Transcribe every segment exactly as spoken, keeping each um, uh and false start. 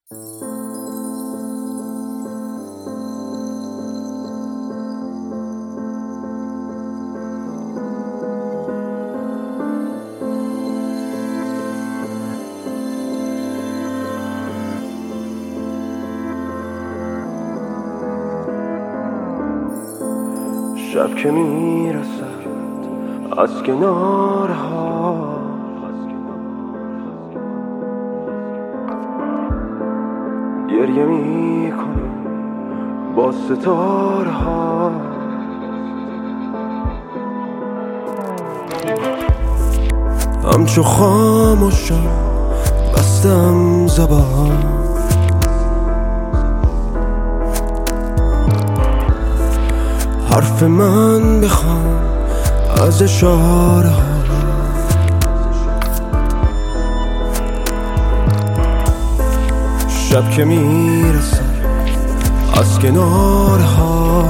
شب که میرسد از کناره ها، گریه میکنم با ستاره ها. همچو خاموشم بستم زبان، حرف من بخوام از اشاره ها. شب که میرسه از کناره ها،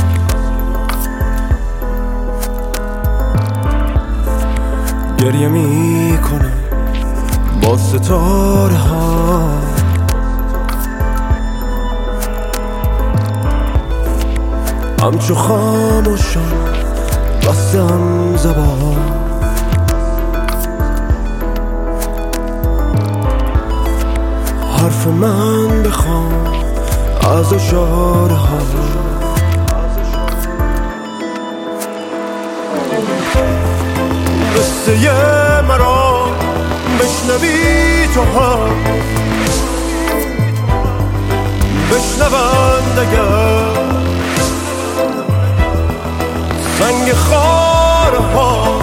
گریه میکنه با ستاره ها. همچو خاموشم بستم زبان، حرف من بخوام از اشاره ها. قصه مرا بشنوی تو هم، بشنوند اگر سنگ خاره ها.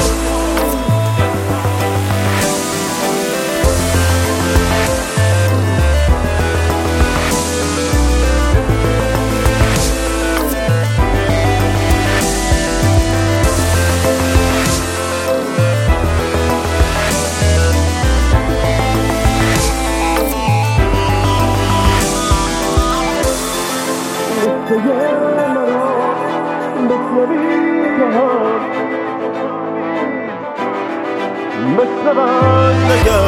مثل من نگر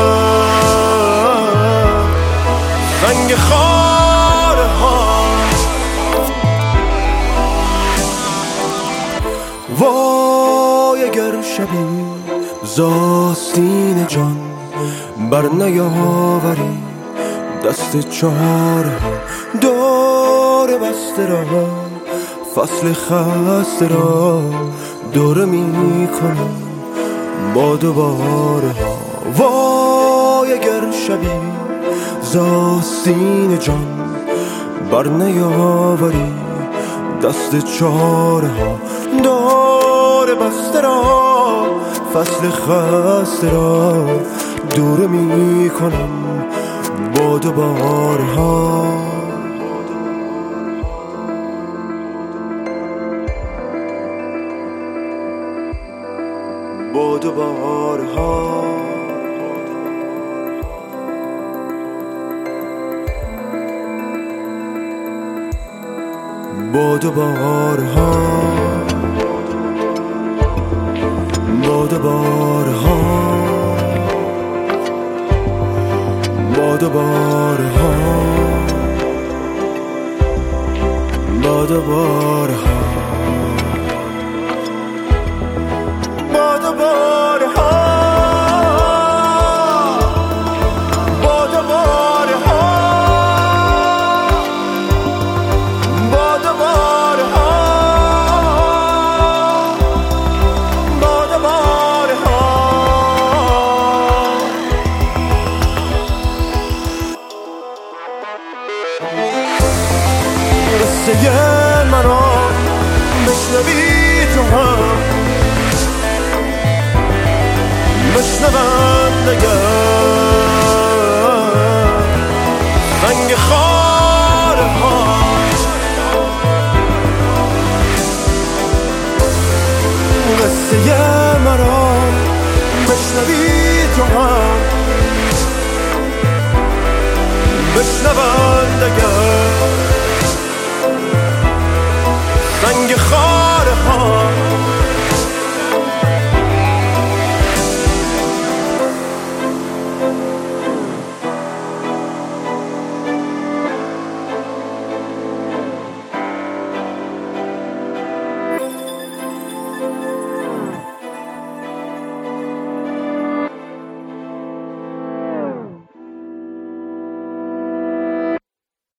سنگ خاره ها. وای اگر شبی زاستین جان بر نیاوری دست چاره ها. دور بسته را فصل خسته را دوره می کنم با دوباره ها. وای اگر شبی زاستین جان بر نیاوری دست چاره ها. دور بسته را فصل خسته را دوره می کنم با دوباره ها. با دوباره ها. با دوباره ها. با دوباره ها. با دوباره ها. با دوباره ها. قصه مرا بشنوی تو هم، بشنوند اگر